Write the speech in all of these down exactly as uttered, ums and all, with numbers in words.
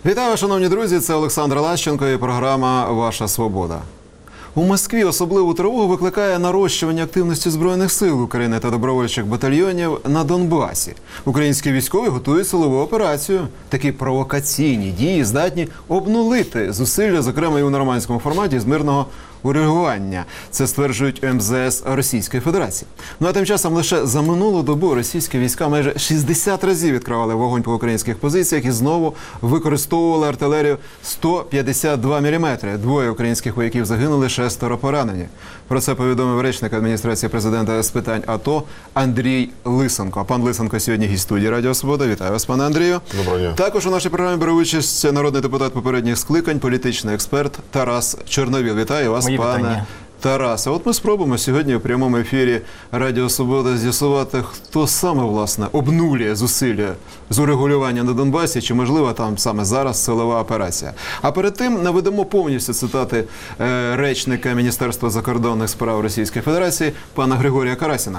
Вітаю, шановні друзі, це Олександр Лащенко і програма «Ваша свобода». У Москві особливу тривогу викликає нарощування активності Збройних сил України та добровольчих батальйонів на Донбасі. Українські військові готують силову операцію. Такі провокаційні дії здатні обнулити зусилля, зокрема і у нормандському форматі, з мирного урегулювання. Це стверджують ем зе ес Російської Федерації. Ну а тим часом лише за минулу добу російські війська майже шістдесят разів відкривали вогонь по українських позиціях і знову використовували артилерію сто п'ятдесят два міліметри. Двоє українських вояків загинули, шестеро поранені. Про це повідомив речник адміністрації президента з питань АТО Андрій Лисенко. Пан Лисенко сьогодні гість студії Радіо Свобода. Вітаю вас, пане Андрію. Доброго дня. Також у нашій програмі бере участь народний депутат попередніх скликань, політичний експерт Тарас Чорновіл. Вітаю вас, Мої пане вітання. Тарасе. От ми спробуємо сьогодні у прямому ефірі Радіо Свобода з'ясувати, хто саме, власне, обнулює зусилля з урегулювання на Донбасі, чи, можливо, там саме зараз силова операція. А перед тим наведемо повністю цитати е, речника Міністерства закордонних справ Російської Федерації пана Григорія Карасіна.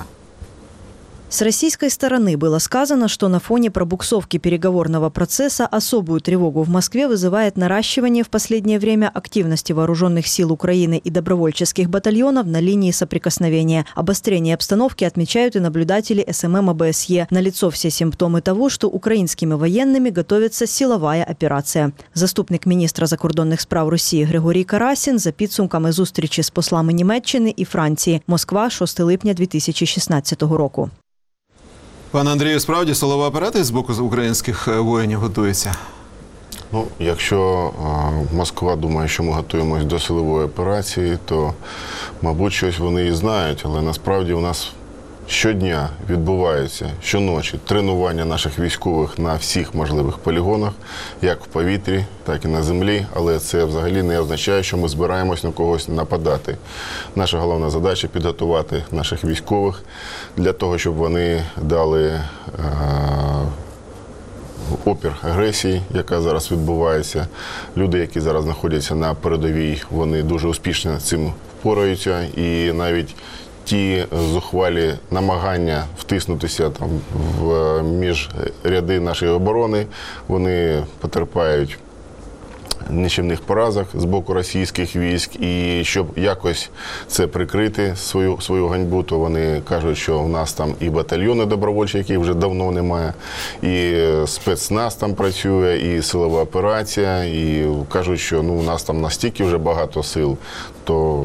С российской стороны было сказано, что на фоне пробуксовки переговорного процесса особую тревогу в Москве вызывает наращивание в последнее время активности вооруженных сил Украины и добровольческих батальонов на линии соприкосновения. Обострение обстановки отмечают и наблюдатели эс эм эм о бэ эс е. Налицо все симптомы того, что украинскими военными готовится силовая операция. Заступник міністра закордонних справ Росії Григорій Карасін за підсумками зустрічі з послами Німеччини і Франції. Москва, шостого липня дві тисячі шістнадцятого року. Пане Андрію, справді силова операція з боку українських воїнів готується? Ну, якщо а, Москва думає, що ми готуємось до силової операції, то, мабуть, щось вони і знають, але насправді у нас щодня відбуваються, щоночі, тренування наших військових на всіх можливих полігонах, як в повітрі, так і на землі, але це взагалі не означає, що ми збираємось на когось нападати. Наша головна задача – підготувати наших військових для того, щоб вони дали е- опір агресії, яка зараз відбувається. Люди, які зараз знаходяться на передовій, вони дуже успішно з цим впораються, і навіть ті зухвалі намагання втиснутися там в між ряди нашої оборони, вони потерпають нищівних поразок з боку російських військ. І щоб якось це прикрити, свою, свою ганьбу, то вони кажуть, що в нас там і батальйони добровольчі, яких вже давно немає, і спецназ там працює, і силова операція, і кажуть, що ну, у нас там настільки вже багато сил, то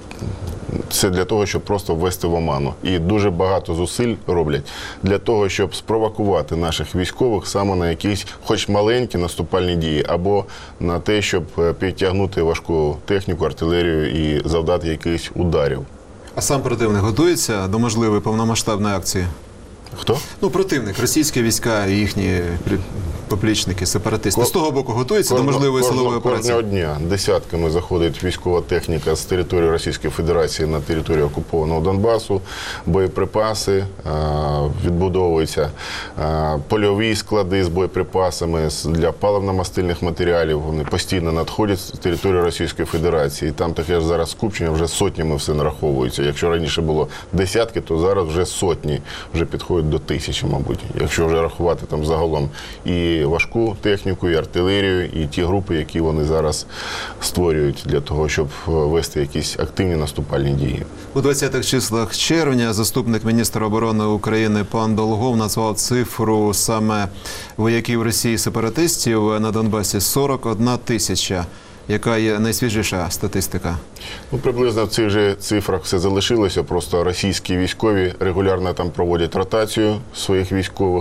це для того, щоб просто ввести в оману. І дуже багато зусиль роблять для того, щоб спровокувати наших військових саме на якісь, хоч маленькі наступальні дії, або на те, щоб підтягнути важку техніку, артилерію і завдати якихось ударів. А сам противник готується до можливої повномасштабної акції? Хто? Ну, противник, російські війська і їхні поплічники, сепаратисти. З того боку готуються Кожного, до можливої кожного, силової операції? Кожного дня десятками заходить військова техніка з території Російської Федерації на територію окупованого Донбасу, боєприпаси, відбудовуються польові склади з боєприпасами для паливно-мастильних матеріалів. Вони постійно надходять з території Російської Федерації. І там таке ж зараз скупчення, вже сотнями все нараховується. Якщо раніше було десятки, то зараз вже сотні, вже підходять до тисячі, мабуть. Якщо вже рахувати там загалом і важку техніку, і артилерію, і ті групи, які вони зараз створюють для того, щоб вести якісь активні наступальні дії. У двадцятих числах червня заступник міністра оборони України пан Долгов назвав цифру саме вояків Росії-сепаратистів на Донбасі сорок одна тисяча. Яка є найсвіжіша статистика? Ну, приблизно в цих же цифрах все залишилося, просто російські військові регулярно там проводять ротацію своїх військових,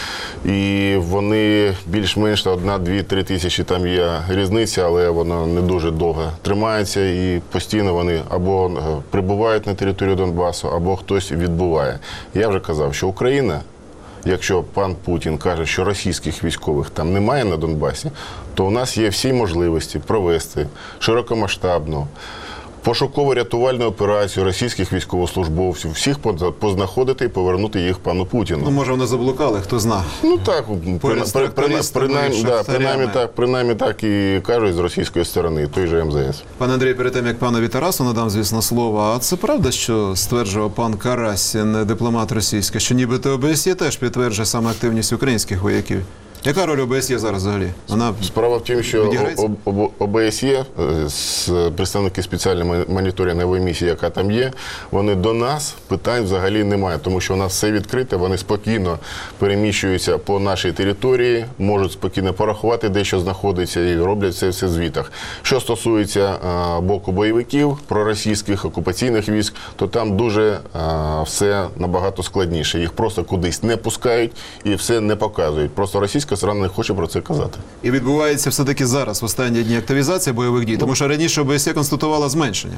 і вони більш-менш одна, дві, три тисячі там є різниця, але вона не дуже довго тримається, і постійно вони або прибувають на територію Донбасу, або хтось відбуває. Я вже казав, що Україна, якщо пан Путін каже, що російських військових там немає на Донбасі, то у нас є всі можливості провести широкомасштабну пошуково-рятувальну операцію російських військовослужбовців, всіх познаходити і повернути їх пану Путіну. Ну, може, вони заблукали, хто зна. Ну так, принаймні, принаймні, да, принаймні, так, принаймні так і кажуть з російської сторони, той же ем зе ес. Пане Андрій, перед тим, як панові Тарасу надам, звісно, слово, а це правда, що стверджував пан Карасін, дипломат російський, що нібито о бе ес є теж підтверджує саме активність українських вояків? Яка роль ОБСЄ зараз взагалі? Вона Справа в тім, що відіграється? Об- Об- ОБСЄ, е, з представники спеціальної моніторингової місії, яка там є, вони до нас питань взагалі немає, тому що у нас все відкрите, вони спокійно переміщуються по нашій території, можуть спокійно порахувати, де що знаходиться, і роблять це все в звітах. Що стосується е, боку бойовиків, проросійських окупаційних військ, то там дуже е, все набагато складніше. Їх просто кудись не пускають і все не показують. Просто російська сторона не хоче про це казати. І відбувається все-таки зараз, в останні дні, активізація бойових дій, тому що раніше ОБСЄ констатувала зменшення.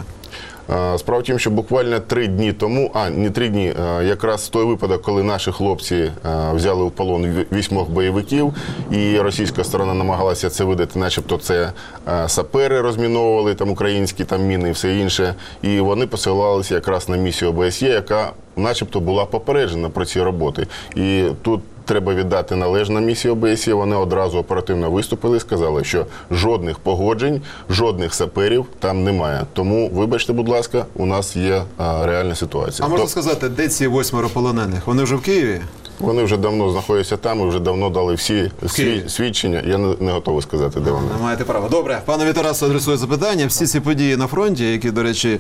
Е, Справа в тім, що буквально три дні тому, а не три дні, е, якраз той випадок, коли наші хлопці е, взяли в полон ві- вісьмох бойовиків, і російська сторона намагалася це видати, начебто це е, сапери розміновували, там українські там міни і все інше, і вони посилалися якраз на місію ОБСЄ, яка начебто була попереджена про ці роботи. І тут треба віддати належне місії ОБСЄ, вони одразу оперативно виступили і сказали, що жодних погоджень, жодних саперів там немає. Тому, вибачте, будь ласка, у нас є а, реальна ситуація. А можна То- сказати, де ці восьмеро полонених? Вони вже в Києві? Вони вже давно знаходяться там і вже давно дали всі Києві. сві- свідчення. Я не, не готовий сказати, де вони. Не маєте права. Добре, панові Тарасу адресує запитання. Всі ці події на фронті, які, до речі,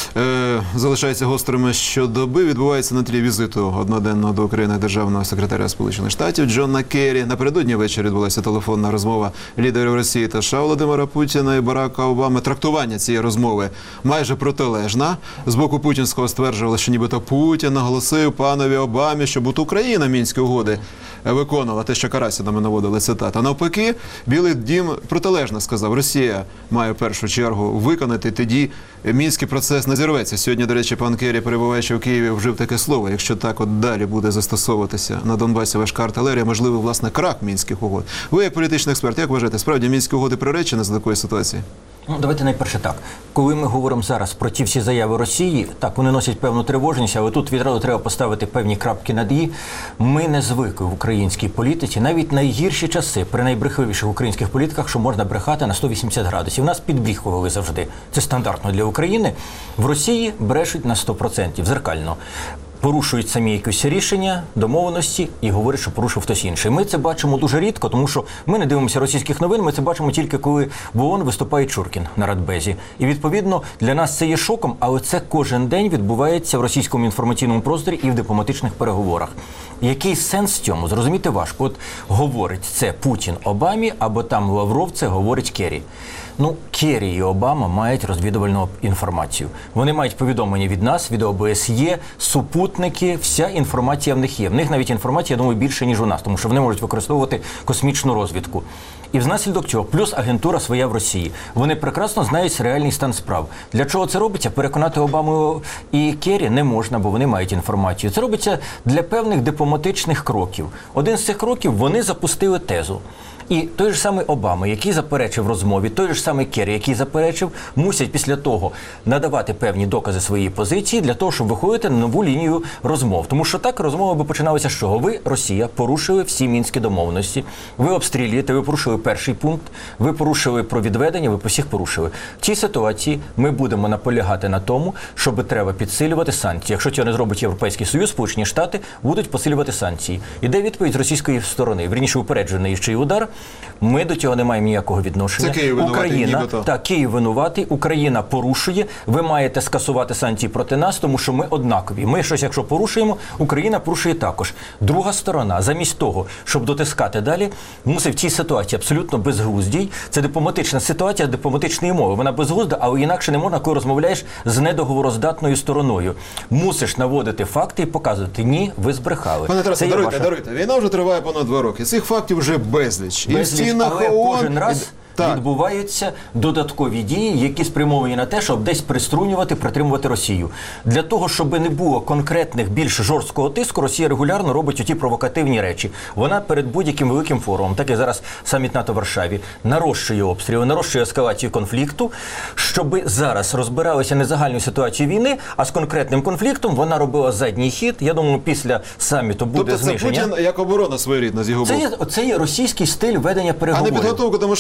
е, залишаються гострими щодоби, відбуваються на тлі візиту одноденного до України державного секретаря Сполучених Штатів Джона Керрі. Напередодні ввечері відбулася телефонна розмова лідерів Росії та США Володимира Путіна і Барака Обами. Трактування цієї розмови майже протилежна. З боку путінського стверджували, що нібито Путін наголосив панові Обамі, щоб от Україна Мінські угоди виконувала, те, що Карасі нами наводили цитата. Навпаки, Білий дім протилежно сказав, Росія має в першу чергу виконати, тоді мінський процес не зірветься. Сьогодні, до речі, пан Керрі, перебуваючи в Києві, вжив таке слово. Якщо так от далі буде застосовуватися на Донбасі важка артилерія, можливо, власне, крах мінських угод. Ви, як політичний експерт, як вважаєте, справді мінські угоди приречені за такої ситуації? Ну, давайте найперше так. Коли ми говоримо зараз про ті всі заяви Росії, так, вони носять певну тривожність, але тут відразу треба поставити певні крапки над «і». Ми не звикли в українській політиці, навіть найгірші часи, при найбрехливіших українських політиках, що можна брехати на сто вісімдесят градусів. Нас підбріхували завжди. Це стандартно для України. В Росії брешуть на сто відсотків, зеркально. Порушують самі якісь рішення, домовленості і говорять, що порушив хтось інший. Ми це бачимо дуже рідко, тому що ми не дивимося російських новин, ми це бачимо тільки коли в ООН виступає Чуркін на Радбезі. І відповідно для нас це є шоком, але це кожен день відбувається в російському інформаційному просторі і в дипломатичних переговорах. Який сенс в цьому? Зрозуміти важко. От говорить це Путін Обамі, або там Лавров це говорить Керрі. Ну, Керрі і Обама мають розвідувальну інформацію. Вони мають повідомлення від нас, від ОБСЄ, супутники, вся інформація в них є. В них навіть інформація, я думаю, більше, ніж у нас, тому що вони можуть використовувати космічну розвідку. І внаслідок цього, плюс агентура своя в Росії. Вони прекрасно знають реальний стан справ. Для чого це робиться? Переконати Обаму і Керрі не можна, бо вони мають інформацію. Це робиться для певних дипломатичних кроків. Один з цих кроків – вони запустили тезу. І той же самий Обама, який заперечив розмові, той же самий Керрі, який заперечив, мусять після того надавати певні докази своєї позиції для того, щоб виходити на нову лінію розмов. Тому що так розмова би починалася з чого? Ви, Росія, порушили всі мінські домовленості, ви обстрілюєте, ви порушили перший пункт, ви порушили про відведення, ви по всіх порушили. В цій ситуації ми будемо наполягати на тому, щоб треба підсилювати санкції. Якщо цього не зробить Європейський Союз, Сполучені Штати будуть посилювати санкції. Іде відповідь з російської сторони, вірніше упереджений ще й удар. Ми до цього не маємо ніякого відношення. Це Київ винуватий, Україна, нібито. так, Київ винуватий, Україна порушує. Ви маєте скасувати санкції проти нас, тому що ми однакові. Ми щось, якщо порушуємо, Україна порушує також. Друга сторона, замість того, щоб дотискати далі, мусить в цій ситуації абсолютно безглуздій. Це дипломатична ситуація дипломатичної мови. Вона безглузда, але інакше не можна, коли розмовляєш з недоговороздатною стороною. Мусиш наводити факти і показувати, ні, ви збрехали. Пане Тарасе, Це є даруйте, ваша- даруйте. Війна вже триває понад два роки. Цих фактів вже безліч. І в Безліч, стінах але ООН, кожен раз і- Так. відбуваються додаткові дії, які спрямовані на те, щоб десь приструнювати, притримувати Росію. Для того, щоб не було конкретних більш жорсткого тиску, Росія регулярно робить оті провокативні речі. Вона перед будь-яким великим форумом, так і зараз саміт НАТО в Варшаві, нарощує обстріли, нарощує ескалацію конфлікту, щоб зараз розбиралися не загальною ситуацією війни, а з конкретним конфліктом вона робила задній хід. Я думаю, після саміту буде Тобто це зниження. Путін як оборона своєрідна з його Це боку. є, це є російський стиль ведення А переговорів. не підготовка до можливої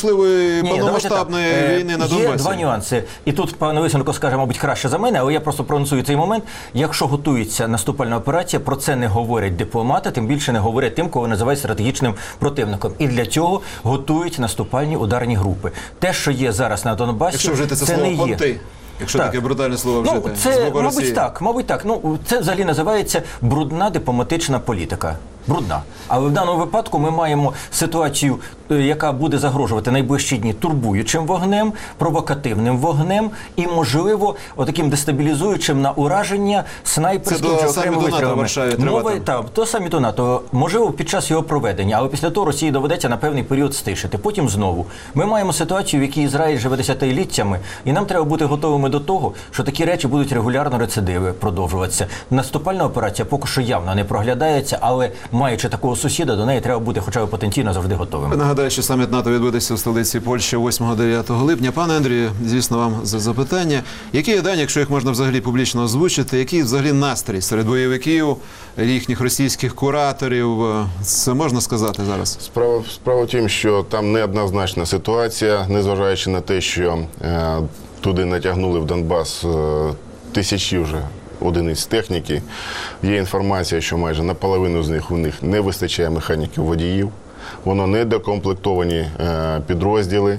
перспективи Ні, повномасштабної давайте так. війни на Е, Донбасі? Є два нюанси. І тут пан Лисенко скаже, мабуть, краще за мене, але я просто проанонсую цей момент. Якщо готується наступальна операція, про це не говорять дипломати, тим більше не говорять тим, кого називають стратегічним противником. І для цього готують наступальні ударні групи. Те, що є зараз на Донбасі, Якщо вжити це, це слово не є. «понти», якщо Так. таке брутальне слово вжити, Ну, з це, боку Росії. мабуть, так, мабуть, так. Ну, це взагалі називається брудна дипломатична політика. Брудна. Але в даному випадку ми маємо ситуацію, е, яка буде загрожувати найближчі дні турбуючим вогнем, провокативним вогнем і, можливо, отаким дестабілізуючим на ураження снайперським Це до чи саміту окремими НАТО в стрілами. Варшаві Мова, триватиме. так, то саміту НАТО. Можливо, під час його проведення, але після того Росії доведеться на певний період стишити. Потім знову. Ми маємо ситуацію, в якій Ізраїль живе десятиліттями, і нам треба бути готовими до того, що такі речі будуть регулярно рецидиви продовжуватися. Наступальна операція поки що явно не проглядається, але маючи такого сусіда, до неї треба бути хоча б потенційно завжди готовим. Нагадаю, що саміт НАТО відбудеться у столиці Польщі восьмого-дев'ятого липня. Пане Андрію, звісно, вам за запитання. Які є дані, якщо їх можна взагалі публічно озвучити, який взагалі настрій серед бойовиків, їхніх російських кураторів? Це можна сказати зараз? Справа, справа в тім, що там неоднозначна ситуація, незважаючи на те, що е, туди натягнули в Донбас е, тисячі вже одиниць техніки. Є інформація, що майже наполовину з них у них не вистачає механіків водіїв. Воно недокомплектовані е, підрозділи.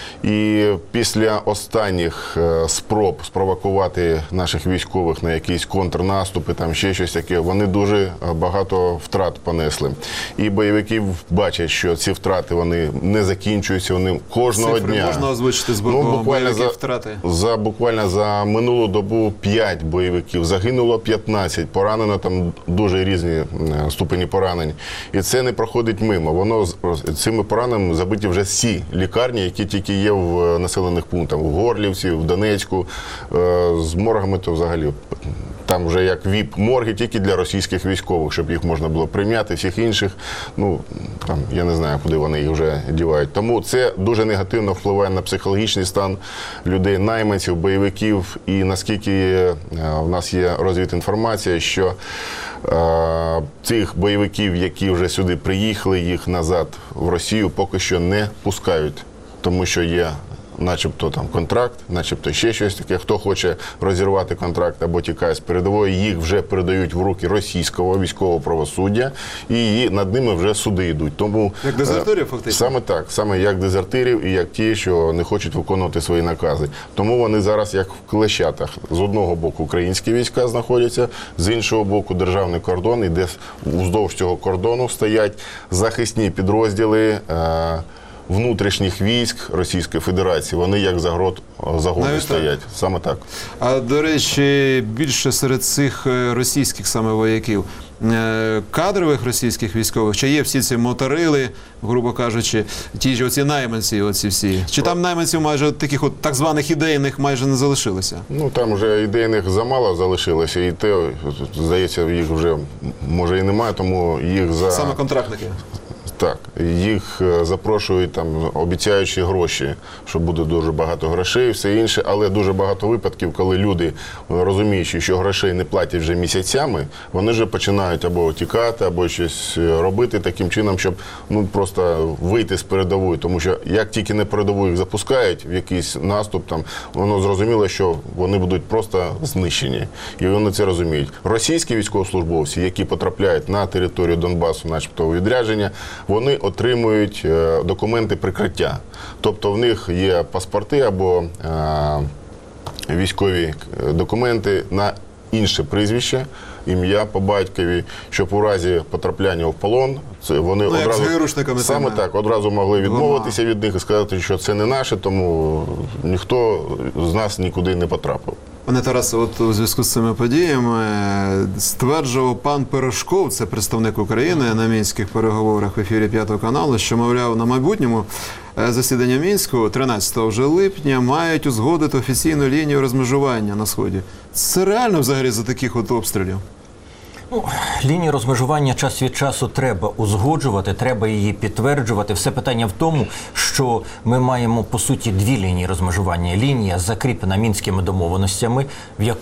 І після останніх е, спроб спровокувати наших військових на якісь контрнаступи, там ще щось таке, вони дуже багато втрат понесли. І бойовики бачать, що ці втрати вони не закінчуються, вони кожного Цифри дня. можна озвучити з боку Ну, буквально бойовиків за, втрати? за буквально за минулу добу п'ять бойовиків, загинуло п'ятнадцять, поранено там дуже різні е, ступені поранень. І це не проходить мимо. Воно з- цими пораненнями забиті вже всі лікарні, які тільки є в населених пунктах, в Горлівці, в Донецьку, е, з моргами то взагалі. Там вже як віп-морги тільки для російських військових, щоб їх можна було прийняти, всіх інших, ну, там, я не знаю, куди вони їх вже дівають. Тому це дуже негативно впливає на психологічний стан людей, найманців, бойовиків. І наскільки е, в нас є розвідінформація, що е, цих бойовиків, які вже сюди приїхали, їх назад в Росію поки що не пускають, тому що є начебто там контракт, начебто ще щось таке. Хто хоче розірвати контракт або тікає з передової, їх вже передають в руки російського військового правосуддя, і над ними вже суди йдуть. Тому Як дезертирів, е, фактично? Саме так, саме як дезертирів і як ті, що не хочуть виконувати свої накази. Тому вони зараз як в клещатах. З одного боку українські війська знаходяться, з іншого боку державний кордон, і де вздовж цього кордону стоять захисні підрозділи е, внутрішніх військ Російської Федерації. Вони як загрод, загони Навіть стоять. Саме так. А, до речі, більше серед цих е, російських саме вояків, е, кадрових російських військових, чи є всі ці моторили, грубо кажучи, ті ж оці найманці, оці всі? Чи там найманців майже таких от так званих ідейних майже не залишилося? Ну, там вже ідейних замало залишилося, і те, здається, їх вже, може, і немає, тому їх за... Саме контрактники. Так, їх е, запрошують там, обіцяючи гроші, що буде дуже багато грошей, і все інше, але дуже багато випадків, коли люди, розуміючи, що грошей не платять вже місяцями, вони вже починають або тікати, або щось робити таким чином, щоб ну просто вийти з передової. Тому що як тільки на передову їх запускають в якийсь наступ, там воно зрозуміло, що вони будуть просто знищені. І вони це розуміють. Російські військовослужбовці, які потрапляють на територію Донбасу, начебто у відрядження, вони отримують е, документи прикриття. Тобто в них є паспорти або е, військові документи на інше прізвище, ім'я по батькові, щоб у разі потрапляння в полон, це вони Ну, як одразу з ГРУшниками саме тими. так одразу могли відмовитися від них і сказати, що це не наше, тому ніхто з нас нікуди не потрапив. Пане Тарасе, от у зв'язку з цими подіями стверджував пан Пирожков, це представник України на мінських переговорах в ефірі П'ятого каналу, що, мовляв, на майбутньому засідання Мінську тринадцятого вже липня мають узгодити офіційну лінію розмежування на Сході. Це реально взагалі за таких от обстрілів? Ну, лінію розмежування час від часу треба узгоджувати, треба її підтверджувати. Все питання в тому, що ми маємо, по суті, дві лінії розмежування. Лінія закріплена мінськими домовленостями, в яку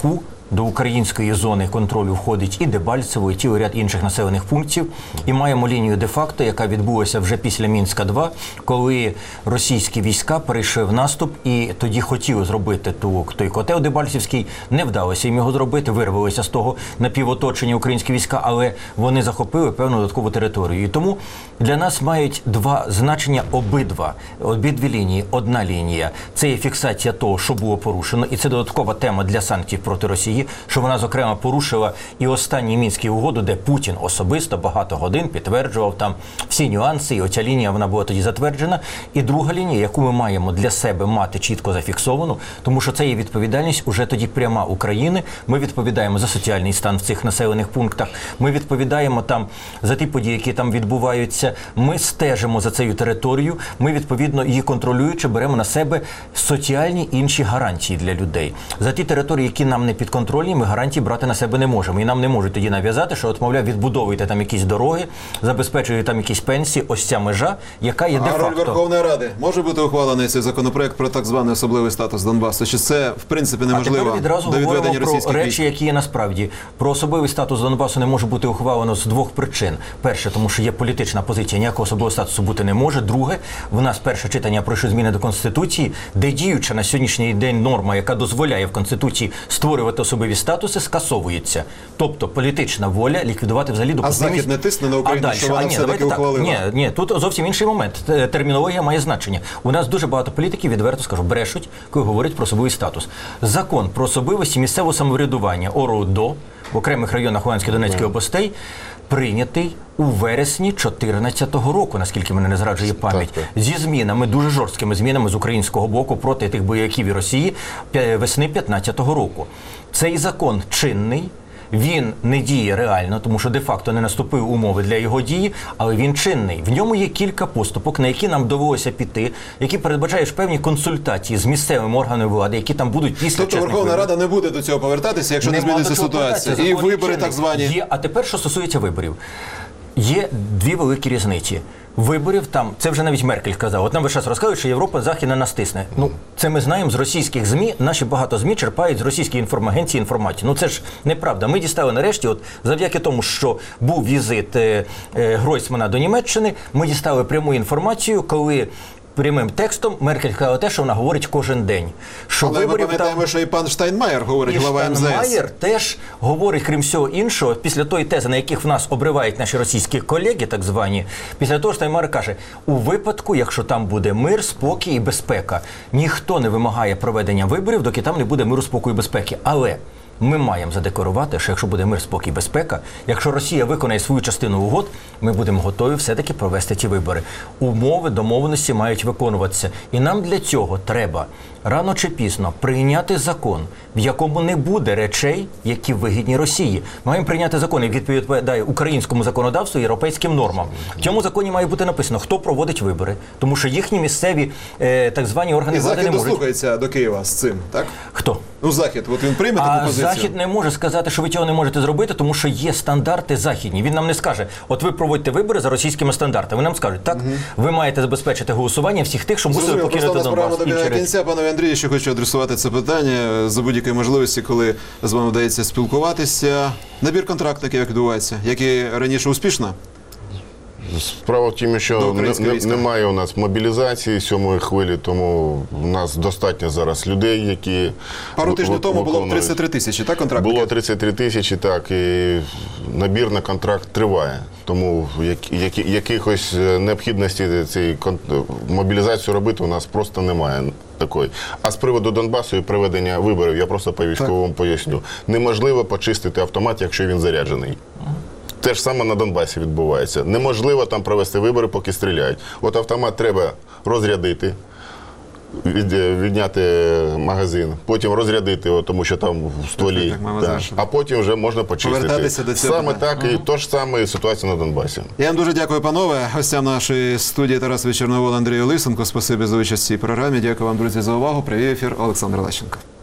До української зони контролю входить і Дебальцево, і цілий ряд інших населених пунктів. І маємо лінію де-факто, яка відбулася вже після Мінська два, коли російські війська перейшли в наступ і тоді хотіли зробити ту, той котел Дебальцевський. Не вдалося їм його зробити, вирвалися з того напівоточення українські війська, але вони захопили певну додаткову територію. І тому для нас мають два значення обидва. Обидві лінії. Одна лінія – це є фіксація того, що було порушено, і це додаткова тема для санкцій проти Росії, що вона, зокрема, порушила і останні Мінські угоди, де Путін особисто багато годин підтверджував там всі нюанси, і оця лінія, вона була тоді затверджена. І друга лінія, яку ми маємо для себе мати чітко зафіксовану, тому що це є відповідальність уже тоді пряма України. Ми відповідаємо за соціальний стан в цих населених пунктах, ми відповідаємо там за ті події, які там відбуваються, ми стежимо за цією територією, ми, відповідно, її контролюючи, беремо на себе соціальні інші гарантії для людей. За ті території, які нам не підконтрольні, ми гарантії брати на себе не можемо. І нам не можуть тоді нав'язати, що, от, мовляв, відбудовуйте там якісь дороги, забезпечуйте там якісь пенсії, ось ця межа, яка є де-факто. А роль Верховної Ради? Може бути ухвалений цей законопроект про так званий особливий статус Донбасу? Чи це, в принципі, неможливо А тепер відразу до відведення говоримо про російських речі, військ? які є насправді. Про особливий статус Донбасу не може бути ухвалено з двох причин. Перше, тому що є політична позиція, ніякого особливого статусу бути не може. Друге, в нас перше читання пройшли зміни до Конституції, де діюча на сьогоднішній день норма, яка дозволяє в Конституції створювати особливі статуси, скасовується. Тобто політична воля ліквідувати взагалі допустимість. А Захід не тисне на Україну, а далі, що вона а ні, все-таки давайте ухвалила? Так. Ні, ні, тут зовсім інший момент. Термінологія має значення. У нас дуже багато політиків, відверто скажу, брешуть, коли говорять про особливий статус. Закон про особливості місцевого самоврядування ОРДО в окремих районах Луганської та Донецької областей прийнятий у вересні дві тисячі чотирнадцятого року, наскільки мене не зраджує пам'ять, Так, так. зі змінами, дуже жорсткими змінами з українського боку проти тих бойовиків і Росії п'я- весни п'ятнадцятого року. Цей закон чинний. Він не діє реально, тому що де-факто не наступив умови для його дії, але він чинний. В ньому є кілька поступок, на які нам довелося піти, які передбачають певні консультації з місцевими органами влади, які там будуть після Тобто чесних Верховна виборів. Рада не буде до цього повертатися, якщо не Нема зміниться до чого ситуація. повертатися, І закон вибори чинний. так звані. Є, а тепер, що стосується виборів. Є дві великі різниці. Виборів там, це вже навіть Меркель казав, от нам весь час розказують, що Європа Західна нас тисне. Ну, це ми знаємо з російських ЗМІ, наші багато ЗМІ черпають з російської інформагенції інформацію. Ну це ж неправда. Ми дістали нарешті, от завдяки тому, що був візит е, е, Гройсмана до Німеччини, ми дістали пряму інформацію, коли прямим текстом Меркель сказала те, що вона говорить кожен день. Що Але ми виборів пам'ятаємо, там... що і пан Штайнмаєр говорить, І глава ем зе ес. Штайнмаєр теж говорить, крім всього іншого, після тої тези, на яких в нас обривають наші російські колеги, так звані, після того Штайнмаєр каже, у випадку, якщо там буде мир, спокій і безпека, ніхто не вимагає проведення виборів, доки там не буде миру, спокою і безпеки. Але ми маємо задекларувати, що якщо буде мир, спокій і безпека, якщо Росія виконає свою частину угод, ми будемо готові все-таки провести ті вибори. Умови, домовленості мають виконуватися. І нам для цього треба рано чи пізно прийняти закон, в якому не буде речей, які вигідні Росії. Маємо прийняти закон, який відповідає українському законодавству і європейським нормам. В цьому законі має бути написано, хто проводить вибори, тому що їхні місцеві е, так звані органи І влади Захід не можуть. дослухається до Києва з цим, так? Хто? Ну, Захід, от він прийме таку А позицію? Захід не може сказати, що ви цього не можете зробити, тому що є стандарти західні. Він нам не скаже, от ви проводите вибори за російськими стандартами. Вони нам скажуть, так, ви маєте забезпечити голосування всіх тих, що мусили Зрозуміло, просто у покинути нас програма Донбас. добігає Інші речі. кінця. Пане Андрію, ще хочу адресувати це питання за будь-якої можливості, коли з вами вдається спілкуватися. Набір контрактників, як відбувається, як і раніше успішно? Справа в тім, До що не, українського не, війська. немає у нас мобілізації сьомої хвилі, тому у нас достатньо зараз людей, які Пару в- тижнів в- тому було виконують. тридцять три тисячі, так, контрактників? Було тридцять три тисячі, так, і набір на контракт триває. Тому як, які, якихось необхідності цієї кон- мобілізацію робити у нас просто немає такої. А з приводу Донбасу і проведення виборів, я просто по військовому поясню. Неможливо почистити автомат, якщо він заряджений. Те ж саме на Донбасі відбувається. Неможливо там провести вибори, поки стріляють. От автомат треба розрядити, від, відняти магазин, потім розрядити, о, тому що там в стволі, Так, мама так. завершила. А потім вже можна почистити. Повертатися до цього Саме питання. так і то ж саме ситуація на Донбасі. Я вам дуже дякую, панове. Гостям нашої студії Тарас Чорновол, Андрій Лисенко. Спасибі за участь в цій програмі. Дякую вам, друзі, за увагу. Привів ефір Олександр Лещенко.